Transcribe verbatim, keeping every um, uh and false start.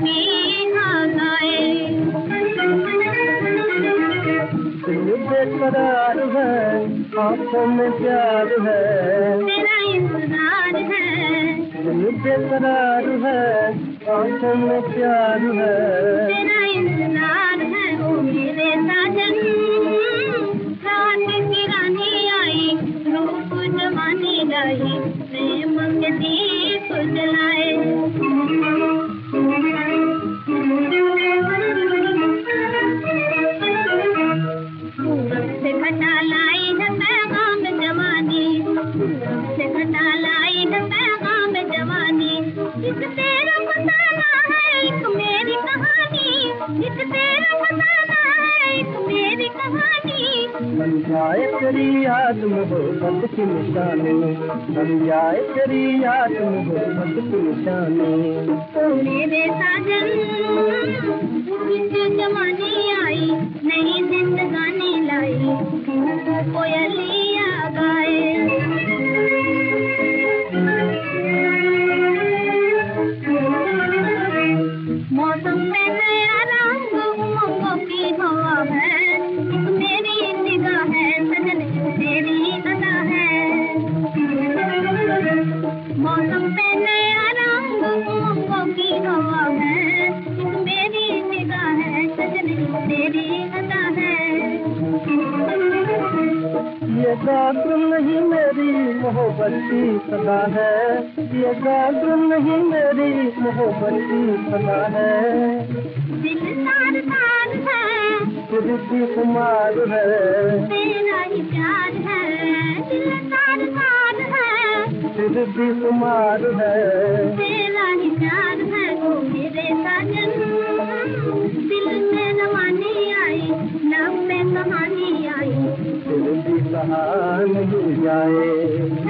की गाए। दिल बेकरार है, आँखों में प्यार है, तेरा इंतजार है। दिल बेकरार है, आँखों में प्यार है, तेरा इंतजार है ओ मेरे साजन। रात की रानी आई, रूप जवानी लाई, प्रेम के दीप जलाए। सूरत से घटा लाई है पैगाम जवानी, सूरत से घटा लाई है पैगाम जवानी। इस तेरा फसाना है एक मेरी कहानी, इस तेरा फसाना है एक मेरी कहानी। बन जाए तेरी याद मोहब्बत की निशानी, बन जाए तेरी याद मोहब्बत की निशानी। ओ मेरे साजन इस जवानी आई, नई जिंदगानी लाई, कोयलिया गाए। मौसम में नया रंग उमंगों की हवा है, एक मेरी निगाह है सजन, तेरी अदा है। मौसम में नया रंग उमंगों की हवा है, एक मेरी निगाह है सजन, तेरी अदा है। ये गात्र नहीं मेरी मोहब्बत की सदा है, ये गात्र नहीं मेरी मोहब्बत की सदा है। दिल तार तार है, फिर भी कुमार है, तेरा ही प्यार है। दिल तार तार है, फिर भी कुमार है, तेरा ही प्यार है ओ मेरे साजन। दिल में रवानी आई, लब में कहानी आई, फिर भी कहा नहीं जाए।